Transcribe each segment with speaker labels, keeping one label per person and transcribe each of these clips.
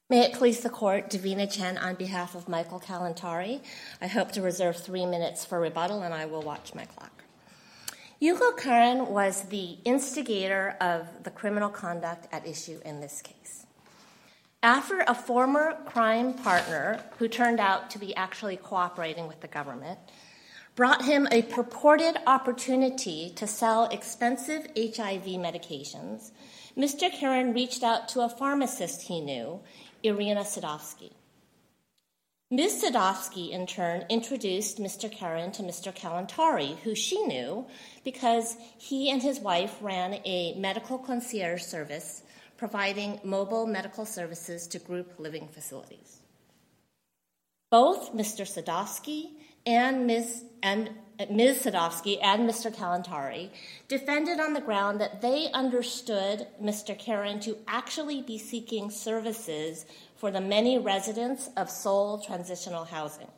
Speaker 1: May it please the Court, Davina Chen on behalf of Michael Kalantari. I hope to reserve 3 minutes for rebuttal, and I will watch my clock. Hugo Curran was the instigator of the criminal conduct at issue in this case. After a former crime partner, who turned out to be actually cooperating with the government, brought him a purported opportunity to sell expensive HIV medications, Mr. Curran reached out to a pharmacist he knew, Irina Sadovsky. Ms. Sadovsky, in turn, introduced Mr. Curran to Mr. Kalantari, who she knew because he and his wife ran a medical concierge service providing mobile medical services to group living facilities. Both Mr. Sadovsky and Ms. Sadovsky and Mr. Kalantari defended on the ground that they understood Mr. Curran to actually be seeking services for the many residents of Seoul transitional housing.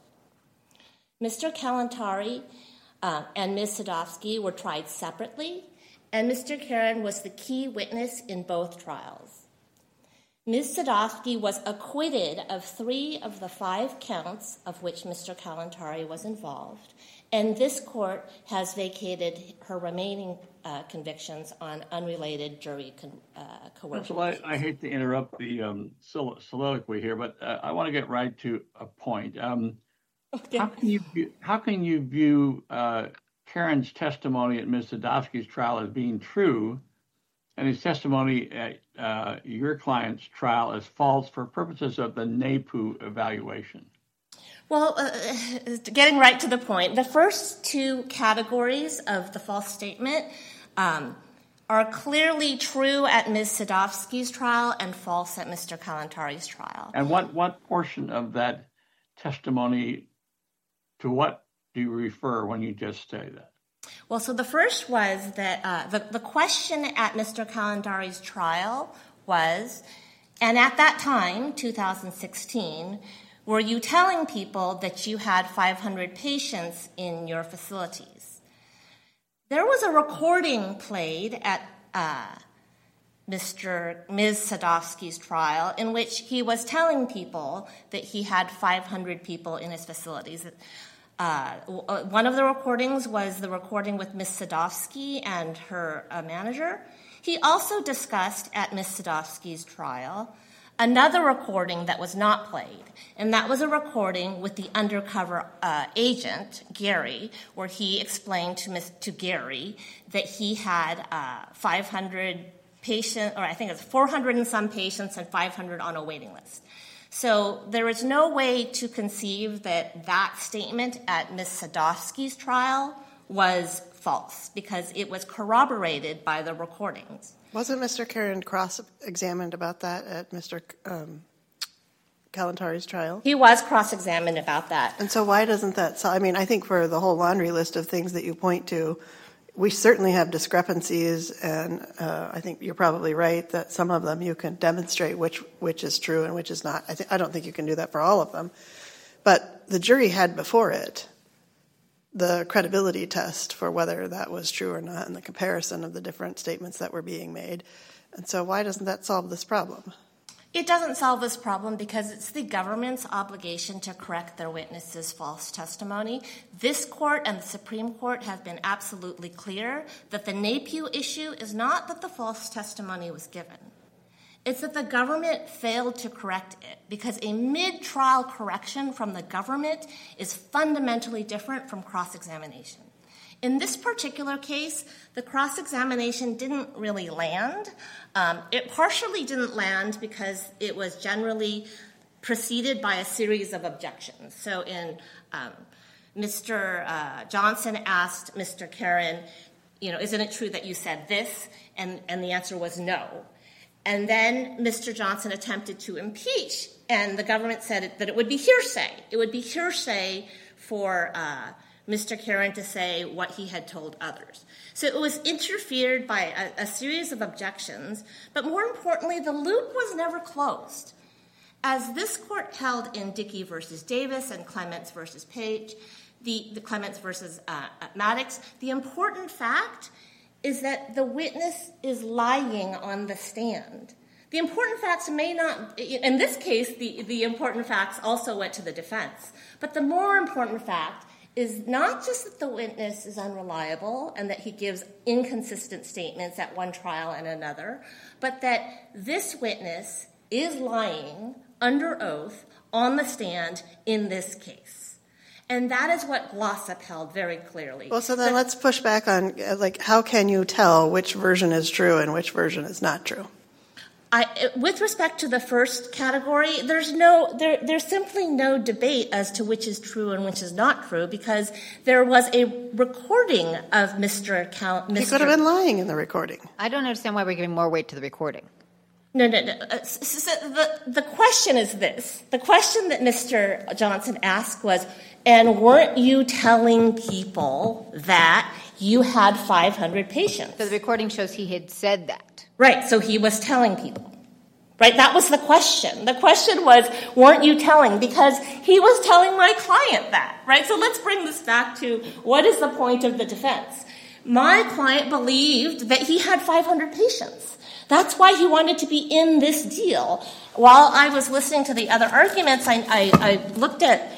Speaker 1: Mr. Kalantari and Ms. Sadovsky were tried separately, and Mr. Curran was the key witness in both trials. Ms. Sadovsky was acquitted of 3 of the 5 counts of which Mr. Kalantari was involved, and this court has vacated her remaining convictions on unrelated jury coercion.
Speaker 2: Well, I hate to interrupt the soliloquy here, but I want to get right to a point.
Speaker 1: Okay.
Speaker 2: How can you view Curran's testimony at Ms. Sadovsky's trial as being true, and his testimony at your client's trial as false for purposes of the NAPU evaluation?
Speaker 1: Well, getting right to the point, the first 2 categories of the false statement are clearly true at Ms. Sadovsky's trial and false at Mr. Kalantari's trial.
Speaker 2: And what portion of that testimony, to what do you refer when you just say that?
Speaker 1: Well, so the first was that the question at Mr. Kalantari's trial was, and at that time, 2016, were you telling people that you had 500 patients in your facilities? There was a recording played at Ms. Sadovsky's trial in which he was telling people that he had 500 people in his facilities. One of the recordings was the recording with Ms. Sadovsky and her manager. He also discussed at Ms. Sadovsky's trial another recording that was not played, and that was a recording with the undercover agent, Gary, where he explained to Gary that he had 500 patients, or I think it's 400 and some patients and 500 on a waiting list. So there is no way to conceive that that statement at Ms. Sadovsky's trial was false because it was corroborated by the recordings.
Speaker 3: Wasn't Mr. Curran cross-examined about that at Mr. Kalantari's trial?
Speaker 1: He was cross-examined about that.
Speaker 3: And so why doesn't that... I mean, I think for the whole laundry list of things that you point to, we certainly have discrepancies, and I think you're probably right that some of them you can demonstrate which is true and which is not. I don't think you can do that for all of them. But the jury had before it the credibility test for whether that was true or not and the comparison of the different statements that were being made. And so why doesn't that solve this problem?
Speaker 1: It doesn't solve this problem because it's the government's obligation to correct their witnesses' false testimony. This court and the Supreme Court have been absolutely clear that the NAPU issue is not that the false testimony was given. It's that the government failed to correct it because a mid-trial correction from the government is fundamentally different from cross-examination. In this particular case, the cross-examination didn't really land. It partially didn't land because it was generally preceded by a series of objections. So Mr. Johnson asked Mr. Curran, isn't it true that you said this? And the answer was no. And then Mr. Johnson attempted to impeach, and the government said that it would be hearsay. It would be hearsay for Mr. Curran to say what he had told others. So it was interfered by a series of objections, but more importantly, the loop was never closed. As this court held in Dickey v. Davis and Clements v. Page, the Clements v. Maddox, the important fact is that the witness is lying on the stand. The important facts may not, in this case, the important facts also went to the defense. But the more important fact is not just that the witness is unreliable and that he gives inconsistent statements at one trial and another, but that this witness is lying under oath on the stand in this case. And that is what Glossop held very clearly.
Speaker 3: Well, so then let's push back on, how can you tell which version is true and which version is not true?
Speaker 1: With respect to the first category, there's simply no debate as to which is true and which is not true, because there was a recording of Mr.
Speaker 3: He could have been lying in the recording.
Speaker 4: I don't understand why we're giving more weight to the recording.
Speaker 1: No. The question is this. The question that Mr. Johnson asked was, and weren't you telling people that you had 500 patients?
Speaker 4: So the recording shows he had said that.
Speaker 1: Right, so he was telling people. Right, that was the question. The question was, weren't you telling? Because he was telling my client that, right? So let's bring this back to what is the point of the defense. My client believed that he had 500 patients. That's why he wanted to be in this deal. While I was listening to the other arguments, I looked at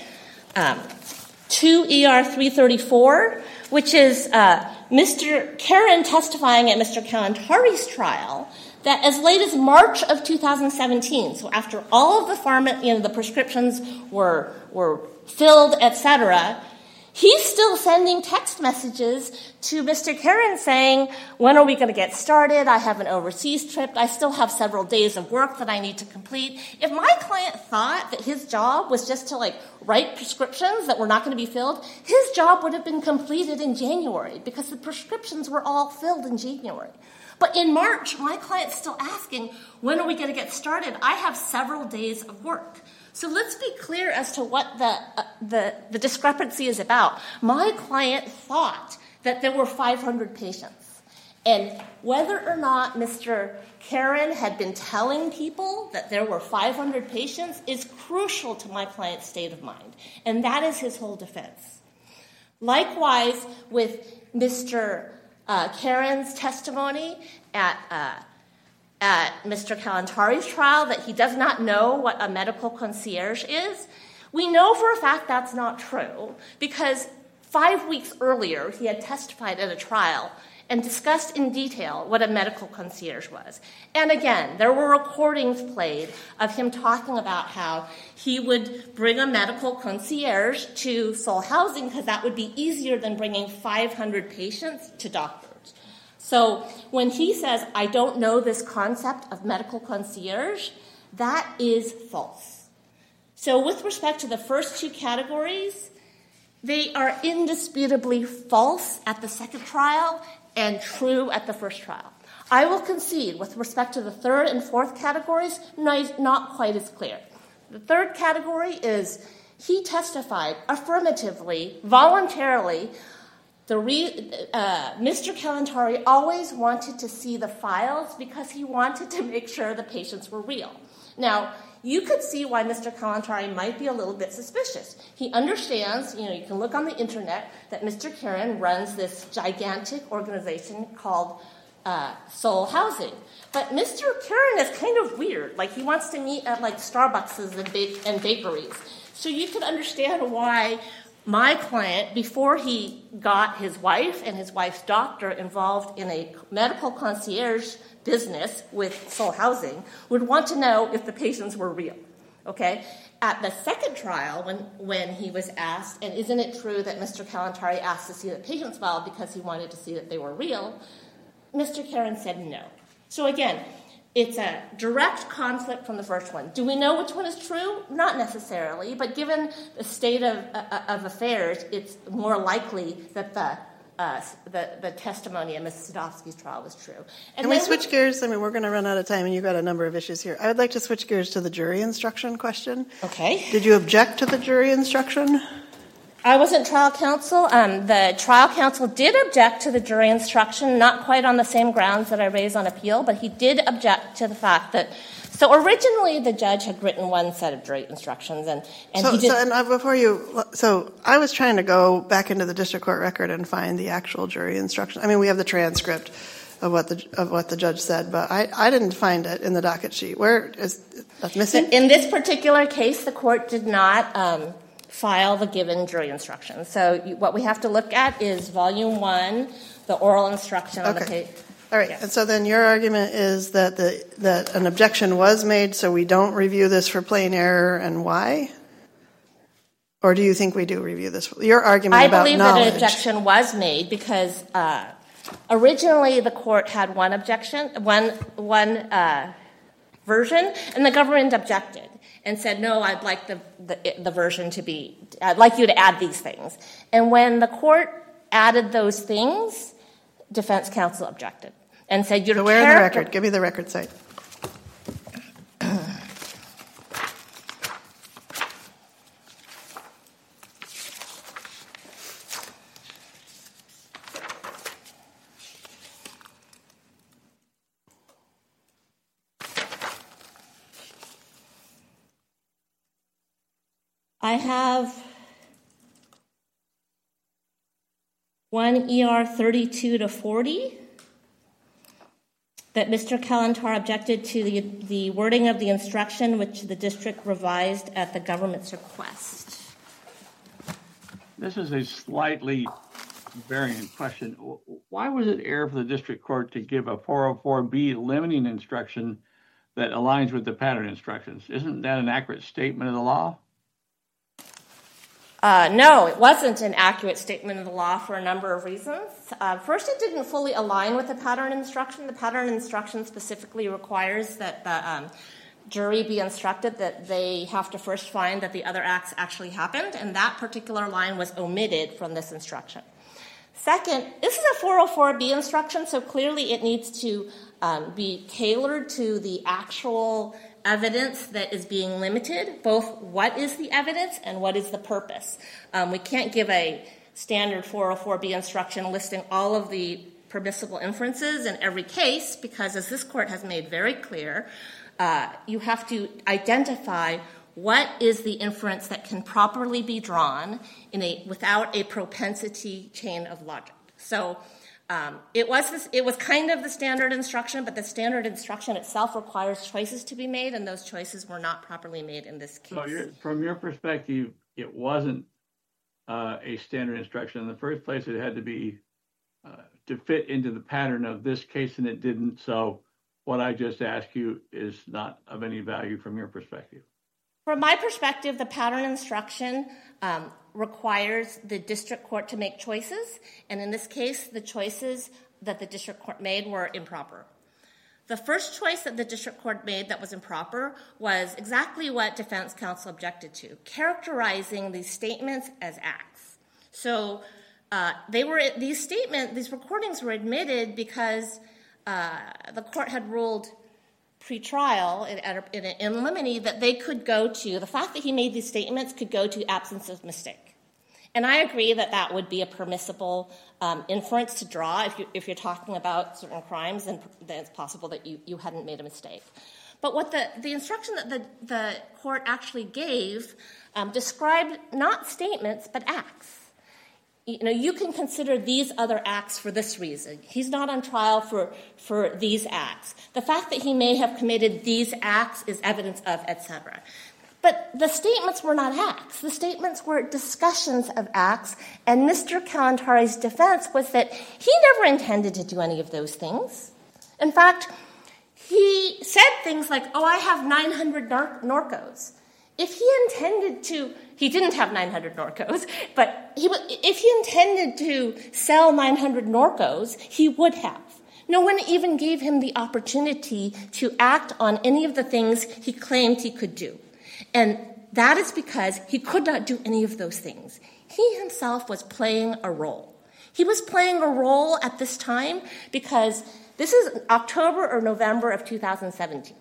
Speaker 1: 2 ER 334, which is Mr. Karen testifying at Mr. Kalantari's trial, that as late as March of 2017, so after all of the the prescriptions were filled, etc., he's still sending text messages to Mr. Karen saying, when are we going to get started? I have an overseas trip. I still have several days of work that I need to complete. If my client thought that his job was just to write prescriptions that were not going to be filled, his job would have been completed in January because the prescriptions were all filled in January. But in March, my client's still asking, when are we going to get started? I have several days of work. So let's be clear as to what the discrepancy is about. My client thought that there were 500 patients. And whether or not Mr. Karen had been telling people that there were 500 patients is crucial to my client's state of mind. And that is his whole defense. Likewise, with Mr. Karen's testimony at Mr. Kalantari's trial that he does not know what a medical concierge is, we know for a fact that's not true because 5 weeks earlier he had testified at a trial and discussed in detail what a medical concierge was. And again, there were recordings played of him talking about how he would bring a medical concierge to Seoul Housing because that would be easier than bringing 500 patients to doctors. So when he says, I don't know this concept of medical concierge, that is false. So with respect to the first two categories, they are indisputably false at the second trial and true at the first trial. I will concede with respect to the third and fourth categories, not quite as clear. The third category is he testified affirmatively, voluntarily. Mr. Kalantari always wanted to see the files because he wanted to make sure the patients were real. Now, you could see why Mr. Kalantari might be a little bit suspicious. He understands, you can look on the internet, that Mr. Karen runs this gigantic organization called Seoul Housing. But Mr. Karen is kind of weird. He wants to meet at Starbucks and bakeries. So you could understand why my client, before he got his wife and his wife's doctor involved in a medical concierge business with Seoul Housing, would want to know if the patients were real. Okay? At the second trial, when he was asked, and isn't it true that Mr. Kalantari asked to see the patient's file because he wanted to see that they were real, Mr. Karen said no. So again, it's a direct conflict from the first one. Do we know which one is true? Not necessarily, but given the state of affairs, it's more likely that the testimony in Ms. Sadowski's trial was true. And
Speaker 3: can we switch gears? We're going to run out of time, and you've got a number of issues here. I would like to switch gears to the jury instruction question.
Speaker 1: Okay.
Speaker 3: Did you object to the jury instruction?
Speaker 1: I wasn't trial counsel. The trial counsel did object to the jury instruction, not quite on the same grounds that I raised on appeal, but he did object to the fact that. So originally, the judge had written one set of jury instructions,
Speaker 3: So I was trying to go back into the district court record and find the actual jury instruction. We have the transcript. of what the judge said, but I didn't find it in the docket sheet. Where is that missing?
Speaker 1: In this particular case, the court did not file the given jury instructions. So what we have to look at is Volume 1, the oral instruction on the page.
Speaker 3: All right,
Speaker 1: Yes.
Speaker 3: and so then your argument is that that an objection was made, so we don't review this for plain error, and why? Or do you think we do review this? Your argument about knowledge.
Speaker 1: I believe that an objection was made because originally the court had one version, and the government objected and said, no, I'd like the version to be, I'd like you to add these things. And when the court added those things, defense counsel objected and said,
Speaker 3: so where in the record? Give me the record site.
Speaker 1: I have 1 ER 32 to 40 that Mr. Kalantar objected to the wording of the instruction which the district revised at the government's request.
Speaker 2: This is a slightly variant question. Why was it error for the district court to give a 404B limiting instruction that aligns with the pattern instructions? Isn't that an accurate statement of the law?
Speaker 1: No, it wasn't an accurate statement of the law for a number of reasons. First, it didn't fully align with the pattern instruction. The pattern instruction specifically requires that the jury be instructed that they have to first find that the other acts actually happened, and that particular line was omitted from this instruction. Second, this is a 404B instruction, so clearly it needs to be tailored to the actual evidence that is being limited, both what is the evidence and what is the purpose. We can't give a standard 404B instruction listing all of the permissible inferences in every case because, as this court has made very clear, you have to identify what is the inference that can properly be drawn without a propensity chain of logic. So it was kind of the standard instruction, but the standard instruction itself requires choices to be made, and those choices were not properly made in this case.
Speaker 2: So from your perspective, it wasn't a standard instruction. In the first place, it had to be to fit into the pattern of this case, and it didn't. So what I just asked you is not of any value from your perspective.
Speaker 1: From my perspective, the pattern instruction requires the district court to make choices, and in this case, the choices that the district court made were improper. The first choice that the district court made that was improper was exactly what defense counsel objected to, characterizing these statements as acts. So these recordings were admitted because the court had ruled pre-trial in limine that they could go to, the fact that he made these statements could go to absence of mistake. And I agree that that would be a permissible inference to draw if you're talking about certain crimes, and then it's possible that you hadn't made a mistake. But what the instruction that the court actually gave described not statements, but acts. You can consider these other acts for this reason. He's not on trial for these acts. The fact that he may have committed these acts is evidence of, etc. But the statements were not acts. The statements were discussions of acts, and Mr. Kalantari's defense was that he never intended to do any of those things. In fact, he said things like, I have 900 Norcos. If he intended to, he didn't have 900 Norcos, but if he intended to sell 900 Norcos, he would have. No one even gave him the opportunity to act on any of the things he claimed he could do. And that is because he could not do any of those things. He himself was playing a role. He was playing a role at this time because this is October or November of 2017.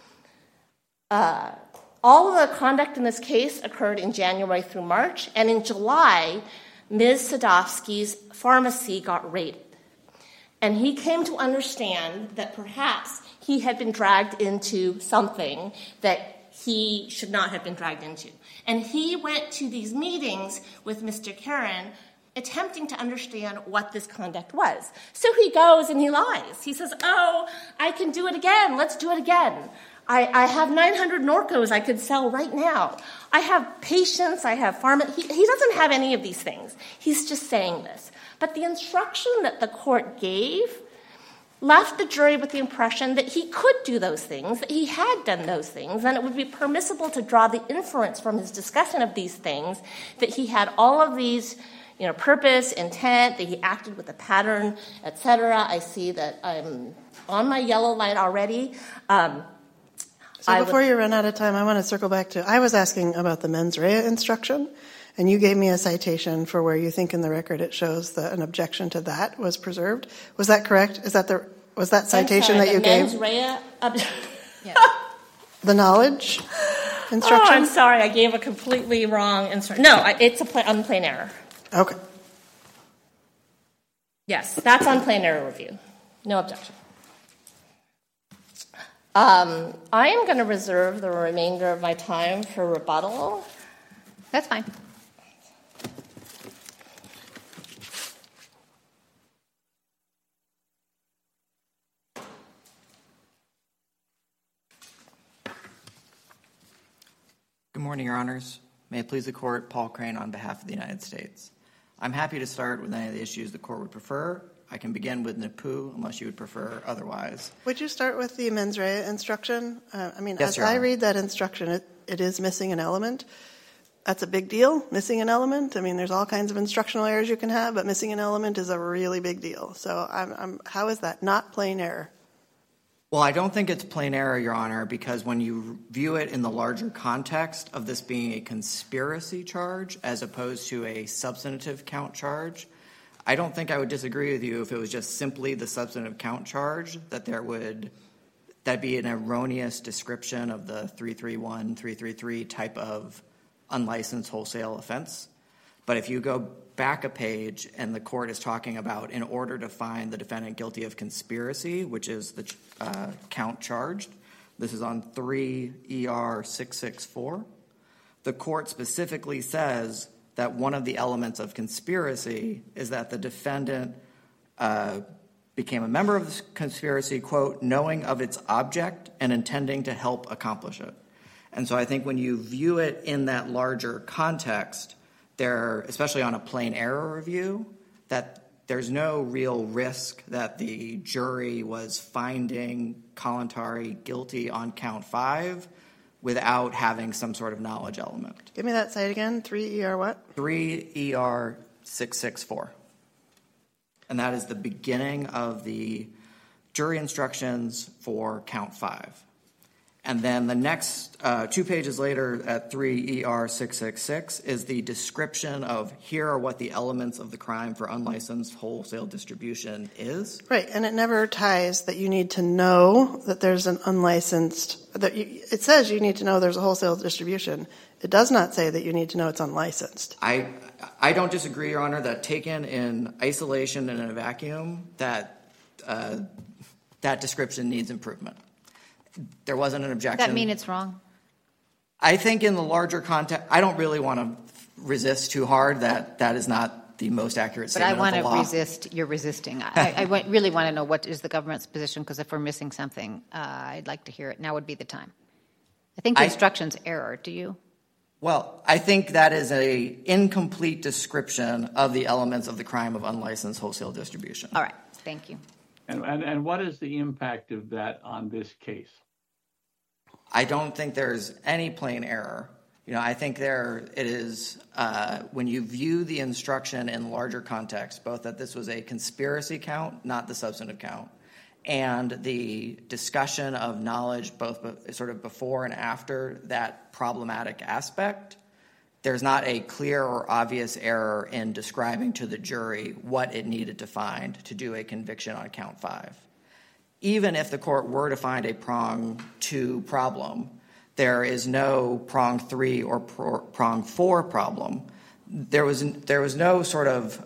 Speaker 1: All of the conduct in this case occurred in January through March, and in July, Ms. Sadovsky's pharmacy got raided. And he came to understand that perhaps he had been dragged into something that he should not have been dragged into. And he went to these meetings with Mr. Karen attempting to understand what this conduct was. So he goes and he lies. He says, oh, I can do it again. Let's do it again. I have 900 Norcos I could sell right now. I have patients. I have he doesn't have any of these things. He's just saying this. But the instruction that the court gave left the jury with the impression that he could do those things, that he had done those things, and it would be permissible to draw the inference from his discussion of these things that he had all of these, purpose, intent, that he acted with a pattern, etc. I see that I'm on my yellow light already.
Speaker 3: So before you run out of time, I want to circle back to, I was asking about the mens rea instruction, and you gave me a citation for where you think in the record it shows that an objection to that was preserved. Was that correct? Was that citation that you gave?
Speaker 1: Mens rea
Speaker 3: The knowledge instruction?
Speaker 1: Oh, I'm sorry. I gave a completely wrong instruction. No, it's on plain error.
Speaker 3: Okay.
Speaker 1: Yes, that's on plain error review. No objection. I am going to reserve the remainder of my time for rebuttal.
Speaker 4: That's fine.
Speaker 5: Good morning, Your Honors. May it please the Court, Paul Crane on behalf of the United States. I'm happy to start with any of the issues the Court would prefer. I can begin with NAPU unless you would prefer otherwise.
Speaker 3: Would you start with the mens rea instruction?
Speaker 5: Yes,
Speaker 3: as
Speaker 5: Your
Speaker 3: I
Speaker 5: Honor.
Speaker 3: read that instruction, it is missing an element. That's a big deal, missing an element. There's all kinds of instructional errors you can have, but missing an element is a really big deal. So how is that not plain error?
Speaker 5: Well, I don't think it's plain error, Your Honor, because when you view it in the larger context of this being a conspiracy charge as opposed to a substantive count charge, I don't think I would disagree with you if it was just simply the substantive count charge, that'd be an erroneous description of the 331, 333 type of unlicensed wholesale offense. But if you go back a page and the court is talking about in order to find the defendant guilty of conspiracy, which is the count charged, this is on 3 ER 664, the court specifically says that one of the elements of conspiracy is that the defendant became a member of the conspiracy, quote, knowing of its object and intending to help accomplish it. And so I think when you view it in that larger context, especially on a plain error review, that there's no real risk that the jury was finding Kalantari guilty on count 5 without having some sort of knowledge element.
Speaker 3: Give me that site again. 3 ER what?
Speaker 5: 3 ER 664. And that is the beginning of the jury instructions for count 5. And then the next 2 pages later at 3 ER 666 is the description of here are what the elements of the crime for unlicensed wholesale distribution is.
Speaker 3: Right, and it never ties that you need to know that there's an unlicensed, it says you need to know there's a wholesale distribution. It does not say that you need to know it's unlicensed.
Speaker 5: I don't disagree, Your Honor, that taken in isolation and in a vacuum, that description needs improvement. There wasn't an objection.
Speaker 4: Does that mean it's wrong?
Speaker 5: I think in the larger context, I don't really want to resist too hard that is not the most accurate statement of the law.
Speaker 4: But I want to resist. You're resisting. I really want to know what is the government's position, because if we're missing something, I'd like to hear it. Now would be the time. I think the instruction's error. Do you?
Speaker 5: Well, I think that is a incomplete description of the elements of the crime of unlicensed wholesale distribution.
Speaker 4: All right. Thank you.
Speaker 2: And what is the impact of that on this case?
Speaker 5: I don't think there's any plain error. I think it is when you view the instruction in larger context, both that this was a conspiracy count, not the substantive count, and the discussion of knowledge both sort of before and after that problematic aspect, there's not a clear or obvious error in describing to the jury what it needed to find to do a conviction on count 5. Even if the court were to find a prong 2 problem, there is no prong 3 or prong 4 problem. There was no sort of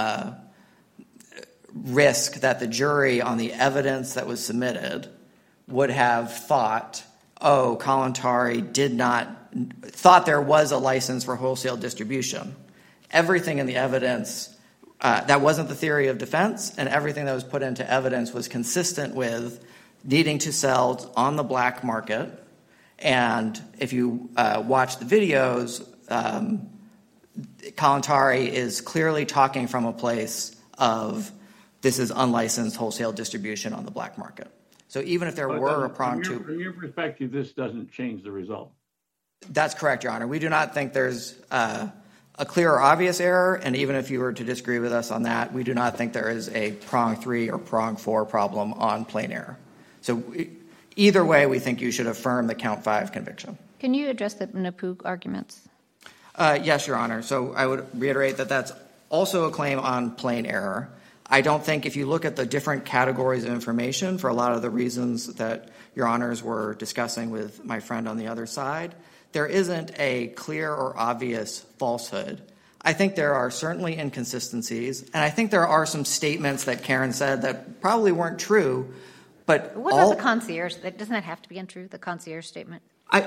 Speaker 5: risk that the jury on the evidence that was submitted would have thought, Kalantari thought there was a license for wholesale distribution. Everything in the evidence That wasn't the theory of defense, and everything that was put into evidence was consistent with needing to sell on the black market. And if you watch the videos, Kalantari is clearly talking from a place of this is unlicensed wholesale distribution on the black market. So even if there were a prong to...
Speaker 2: From your perspective, this doesn't change the result.
Speaker 5: That's correct, Your Honor. We do not think there's a clear or obvious error, and even if you were to disagree with us on that, we do not think there is a prong 3 or prong 4 problem on plain error. So either way, we think you should affirm the count 5 conviction.
Speaker 4: Can you address the Napug arguments?
Speaker 5: Yes, Your Honor. So I would reiterate that that's also a claim on plain error. I don't think if you look at the different categories of information for a lot of the reasons that Your Honors were discussing with my friend on the other side, there isn't a clear or obvious falsehood. I think there are certainly inconsistencies, and I think there are some statements that Karen said that probably weren't true, but
Speaker 4: what about the concierge? Doesn't that have to be untrue, the concierge statement?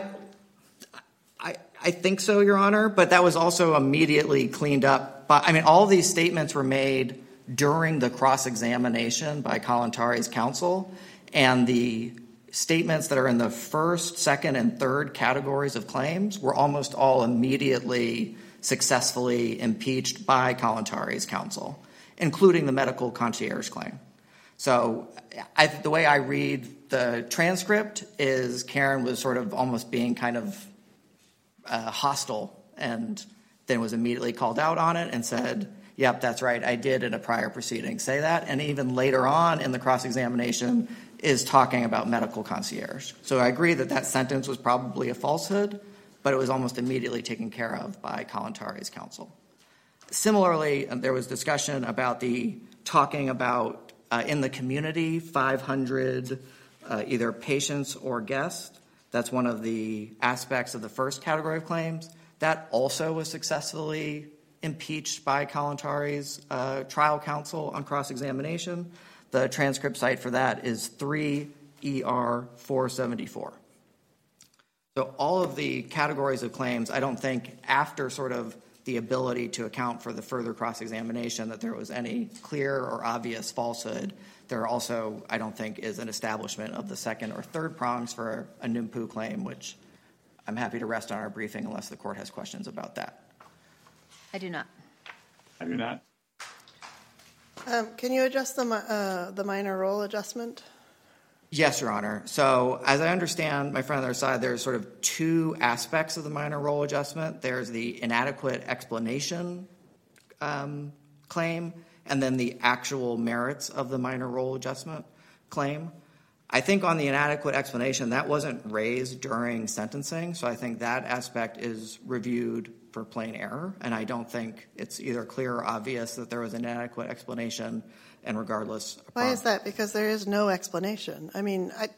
Speaker 5: I think so, Your Honor, but that was also immediately cleaned up. All these statements were made during the cross-examination by Kalantari's counsel, and the statements that are in the first, second, and third categories of claims were almost all immediately successfully impeached by Kalantari's counsel, including the medical concierge claim. So the way I read the transcript is Karen was sort of almost being kind of hostile, and then was immediately called out on it and said, yep, that's right, I did in a prior proceeding say that. And even later on in the cross-examination is talking about medical concierge. So I agree that that sentence was probably a falsehood, but it was almost immediately taken care of by Kalantari's counsel. Similarly, there was discussion about the talking about in the community 500 either patients or guests. That's one of the aspects of the first category of claims. That also was successfully impeached by Kalantari's trial counsel on cross-examination. The transcript site for that is 3 ER 474. So all of the categories of claims, I don't think after sort of the ability to account for the further cross-examination that there was any clear or obvious falsehood. There also, I don't think, is an establishment of the second or third prongs for a NIMPU claim, which I'm happy to rest on our briefing unless the court has questions about that.
Speaker 4: I do not.
Speaker 2: I do not.
Speaker 3: Can you address the minor role adjustment?
Speaker 5: Yes, Your Honor. So as I understand, my friend on the other side, there's sort of two aspects of the minor role adjustment. There's the inadequate explanation claim, and then the actual merits of the minor role adjustment claim. I think on the inadequate explanation, that wasn't raised during sentencing, so I think that aspect is reviewed for plain error, and I don't think it's either clear or obvious that there was an inadequate explanation, and regardless.
Speaker 3: Why is that? Because there is no explanation. I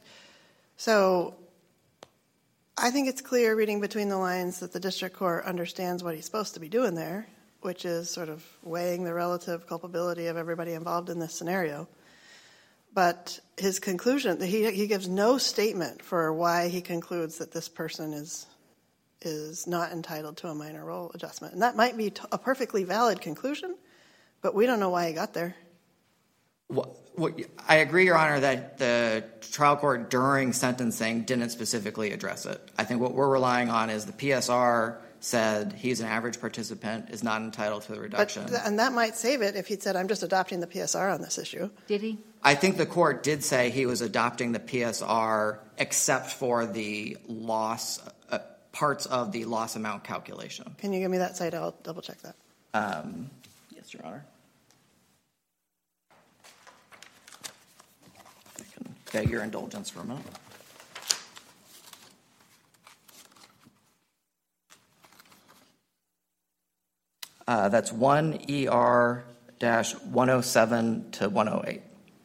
Speaker 3: think it's clear reading between the lines that the district court understands what he's supposed to be doing there, which is sort of weighing the relative culpability of everybody involved in this scenario. But his conclusion, he gives no statement for why he concludes that this person is not entitled to a minor role adjustment. And that might be a perfectly valid conclusion, but we don't know why he got there.
Speaker 5: Well, I agree, Your Honor, that the trial court during sentencing didn't specifically address it. I think what we're relying on is the PSR said he's an average participant, is not entitled to the reduction.
Speaker 3: And that might save it if he'd said, I'm just adopting the PSR on this issue.
Speaker 4: Did he?
Speaker 5: I think the court did say he was adopting the PSR except for the loss, parts of the loss amount calculation.
Speaker 3: Can you give me that site? I'll double check that.
Speaker 5: Yes, Your Honor. I can beg your indulgence for a moment. That's 1 ER-107 to 108.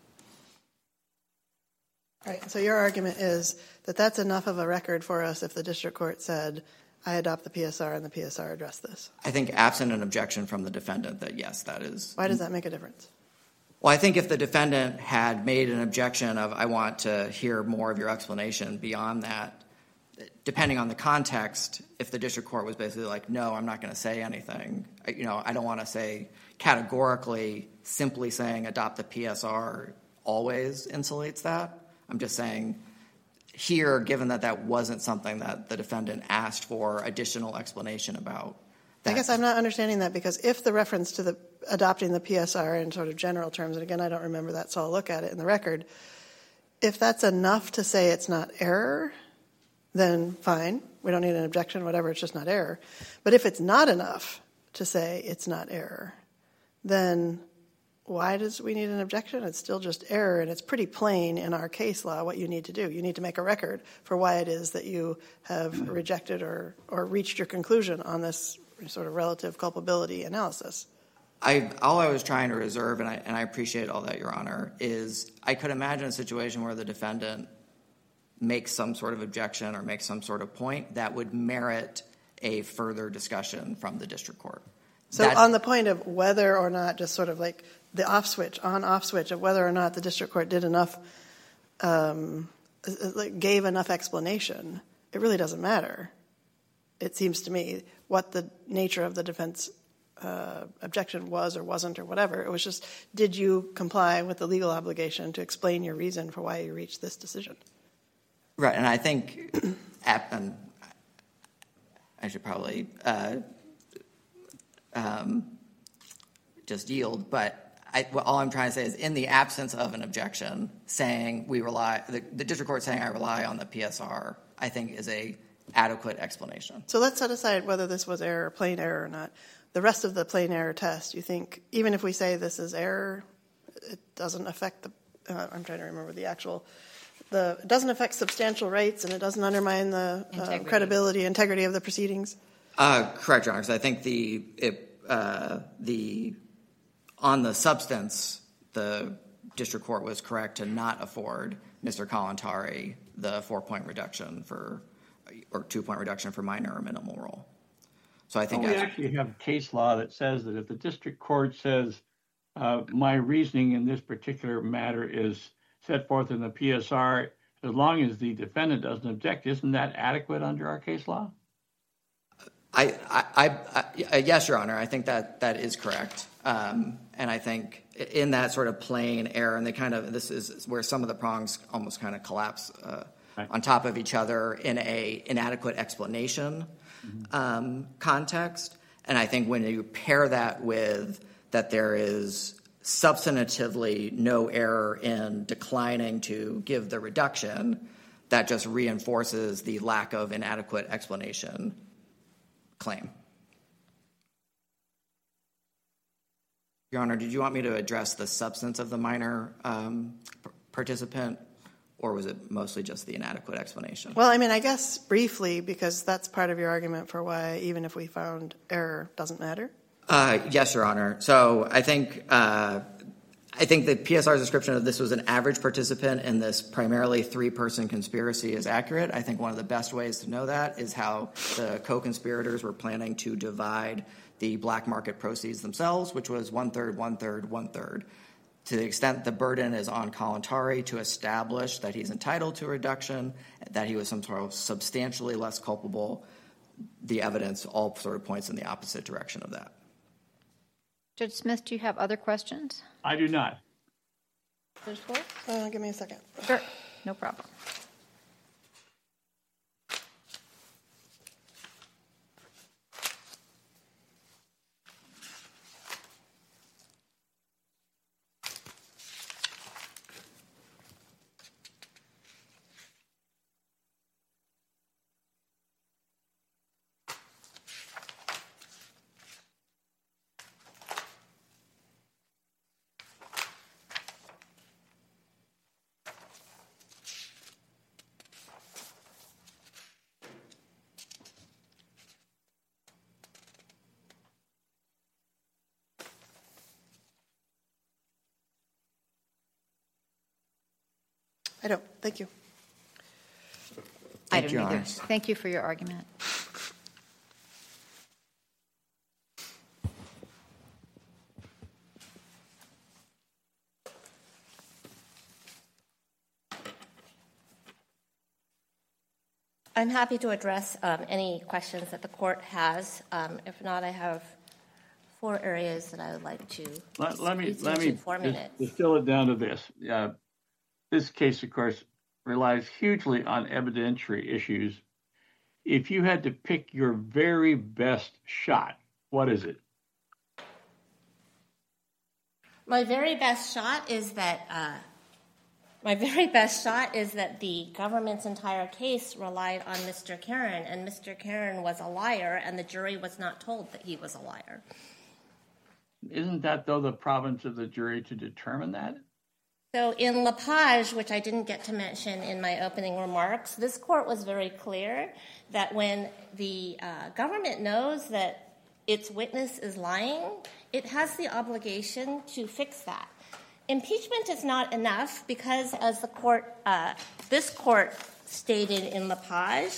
Speaker 3: All right, so your argument is that that's enough of a record for us if the district court said, I adopt the PSR and the PSR addressed this.
Speaker 5: I think absent an objection from the defendant that, yes, that is.
Speaker 3: Why does that make a difference?
Speaker 5: Well, I think if the defendant had made an objection of, I want to hear more of your explanation beyond that, depending on the context, if the district court was basically like, no, I'm not going to say anything, I don't want to say categorically simply saying adopt the PSR always insulates that. I'm just saying here, given that that wasn't something that the defendant asked for additional explanation about.
Speaker 3: I guess I'm not understanding that, because if the reference to the adopting the PSR in sort of general terms, and again, I don't remember that, so I'll look at it in the record. If that's enough to say it's not error, then fine. We don't need an objection, whatever, it's just not error. But if it's not enough to say it's not error, then why does we need an objection? It's still just error, and it's pretty plain in our case law what you need to do. You need to make a record for why it is that you have rejected or reached your conclusion on this sort of relative culpability analysis.
Speaker 5: All I was trying to reserve, and I appreciate all that, Your Honor, is I could imagine a situation where the defendant makes some sort of objection or makes some sort of point that would merit a further discussion from the district court.
Speaker 3: So on the point of whether or not, just sort of like the off switch, on-off switch of whether or not the district court did enough, gave enough explanation, it really doesn't matter, it seems to me, what the nature of the defense objection was or wasn't or whatever. It was just, did you comply with the legal obligation to explain your reason for why you reached this decision?
Speaker 5: Right, and I think, and I should probably just yield, but all I'm trying to say is in the absence of an objection, saying the district court saying I rely on the PSR, I think is a adequate explanation.
Speaker 3: So let's set aside whether this was error, plain error or not. The rest of the plain error test, you think, even if we say this is error, it doesn't affect I'm trying to remember the actual, it doesn't affect substantial rights and it doesn't undermine the credibility, integrity of the proceedings?
Speaker 5: Correct, Your Honor, because I think on the substance, the district court was correct to not afford Mr. Kalantari the 4-point reduction or 2-point reduction for minor or minimal role. So I think
Speaker 2: we actually have case law that says that if the district court says my reasoning in this particular matter is set forth in the PSR, as long as the defendant doesn't object, isn't that adequate under our case law?
Speaker 5: Yes, Your Honor, I think that is correct. And I think in that sort of plain error, and this is where some of the prongs almost kind of collapse on top of each other in a inadequate explanation context. And I think when you pair that with that there is substantively no error in declining to give the reduction, that just reinforces the lack of inadequate explanation claim. Your Honor, did you want me to address the substance of the minor participant, or was it mostly just the inadequate explanation?
Speaker 3: Well, I mean, I guess briefly, because that's part of your argument for why even if we found error, doesn't matter.
Speaker 5: Yes, Your Honor. So I think the PSR's description of this was an average participant in this primarily 3-person conspiracy is accurate. I think one of the best ways to know that is how the co-conspirators were planning to divide the black market proceeds themselves, which was 1/3, 1/3, 1/3. To the extent the burden is on Kalantari to establish that he's entitled to a reduction, that he was substantially less culpable, the evidence all sort of points in the opposite direction of that.
Speaker 4: Judge Smith, do you have other questions?
Speaker 2: I do not.
Speaker 4: Judge Schwartz?
Speaker 3: Give me a second.
Speaker 4: Sure, no problem.
Speaker 3: I don't. Thank you.
Speaker 4: I don't either. Thank you for your argument.
Speaker 1: I'm happy to address any questions that the court has. If not, I have 4 areas that I would like to
Speaker 2: let me
Speaker 1: 4 minutes.
Speaker 2: distill it down to this. This case, of course, relies hugely on evidentiary issues. If you had to pick your very best shot, what is it?
Speaker 1: My very best shot is that the government's entire case relied on Mr. Caron, and Mr. Caron was a liar, and the jury was not told that he was a liar.
Speaker 2: Isn't that, though, the province of the jury to determine that?
Speaker 1: So in Lepage, which I didn't get to mention in my opening remarks, this court was very clear that when the government knows that its witness is lying, it has the obligation to fix that. Impeachment is not enough because, as this court stated in Lepage,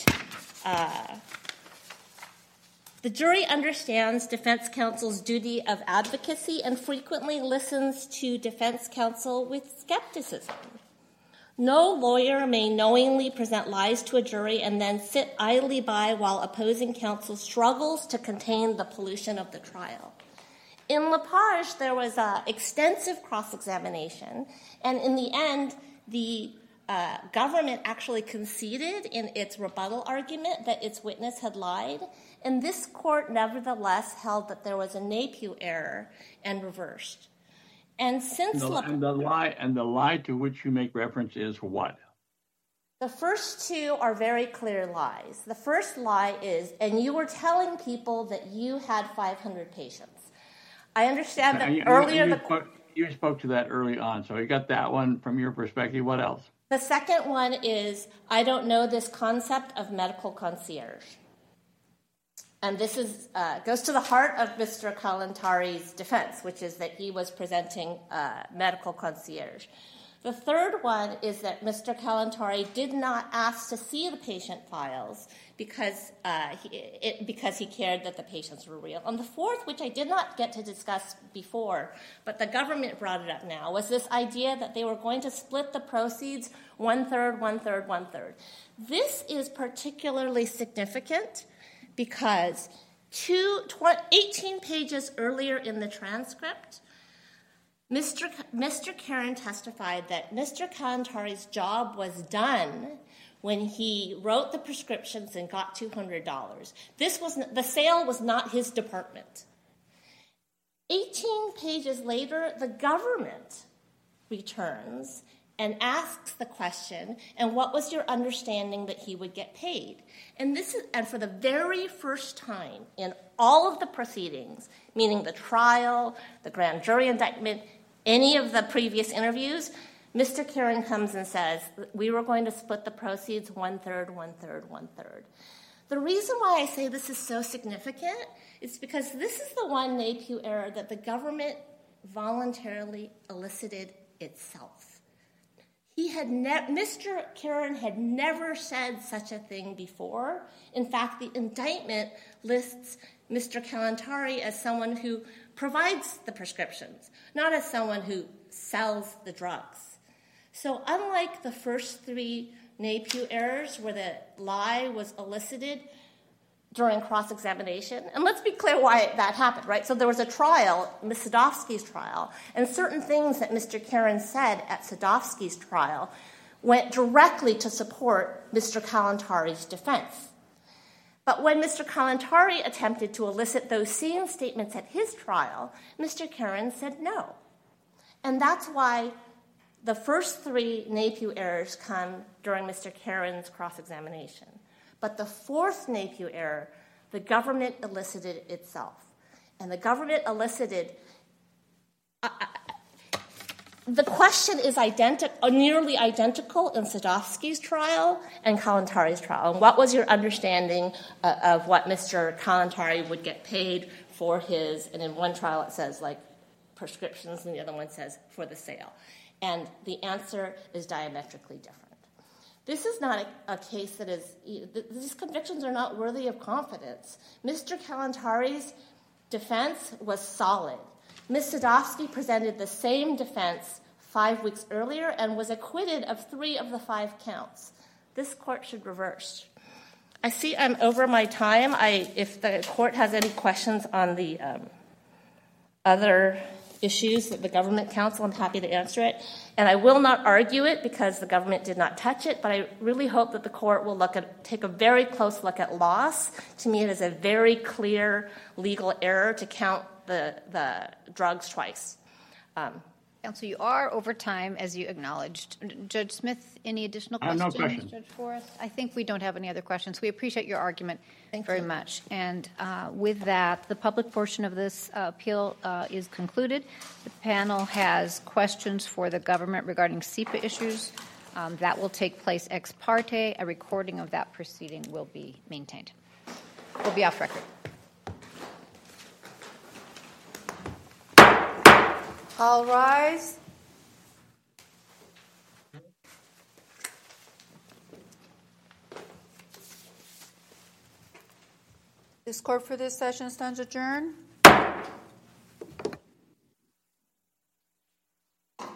Speaker 1: the jury understands defense counsel's duty of advocacy and frequently listens to defense counsel with skepticism. No lawyer may knowingly present lies to a jury and then sit idly by while opposing counsel struggles to contain the pollution of the trial. In Lepage, there was extensive cross-examination, and in the end, the government actually conceded in its rebuttal argument that its witness had lied, and this court nevertheless held that there was a NAPU error and reversed. And since
Speaker 2: the lie to which you make reference is what?
Speaker 1: The first 2 are very clear lies. The first lie is, and you were telling people that you had 500 patients. I understand that
Speaker 2: you spoke to that early on, so you got that one from your perspective. What else?
Speaker 1: The second one is, I don't know this concept of medical concierge. And this goes to the heart of Mr. Kalantari's defense, which is that he was presenting medical concierge. The third one is that Mr. Kalantari did not ask to see the patient files because he cared that the patients were real. And the fourth, which I did not get to discuss before, but the government brought it up now, was this idea that they were going to split the proceeds 1/3, 1/3, 1/3. This is particularly significant because 18 pages earlier in the transcript, Mr. Caron testified that Mr. Kalantari's job was done when he wrote the prescriptions and got $200. The sale was not his department. 18 pages later, the government returns and asks the question, and what was your understanding that he would get paid? And for the very first time in all of the proceedings, meaning the trial, the grand jury indictment, any of the previous interviews, Mr. Caron comes and says, we were going to split the proceeds 1/3, 1/3, 1/3. The reason why I say this is so significant is because this is the one NAPU error that the government voluntarily elicited itself. Mr. Caron had never said such a thing before. In fact, the indictment lists Mr. Kalantari as someone who provides the prescriptions, not as someone who sells the drugs. So unlike the first 3 NAPU errors where the lie was elicited during cross-examination, and let's be clear why that happened, right? So there was a trial, Ms. Sadovsky's trial, and certain things that Mr. Caron said at Sadovsky's trial went directly to support Mr. Kalantari's defense. But when Mr. Kalantari attempted to elicit those same statements at his trial, Mr. Caron said no. And that's why the first 3 NAPU errors come during Mr. Caron's cross-examination. But the 4th NAPU error, the government elicited itself. And the government elicited... the question is nearly identical in Sadovsky's trial and Kalantari's trial. And what was your understanding of what Mr. Kalantari would get paid for his... And in one trial it says, prescriptions, and the other one says for the sale. And the answer is diametrically different. This is not a case that is... These convictions are not worthy of confidence. Mr. Kalantari's defense was solid. Ms. Sadovsky presented the same defense 5 weeks earlier and was acquitted of 3 of the 5 counts. This court should reverse. I see I'm over my time. If the court has any questions on the other issues that the government counsel, I'm happy to answer it. And I will not argue it because the government did not touch it, but I really hope that the court will take a very close look at loss. To me, it is a very clear legal error to count the drugs twice.
Speaker 4: Counsel, you are over time, as you acknowledged. Judge Smith, any additional
Speaker 2: I have
Speaker 4: questions?
Speaker 2: no questions.
Speaker 4: Judge Forrest? I think we don't have any other questions. We appreciate your argument very much. And with that, the public portion of this appeal is concluded. The panel has questions for the government regarding SEPA issues. That will take place ex parte. A recording of that proceeding will be maintained. We'll be off record.
Speaker 6: All rise. This court for this session stands adjourned.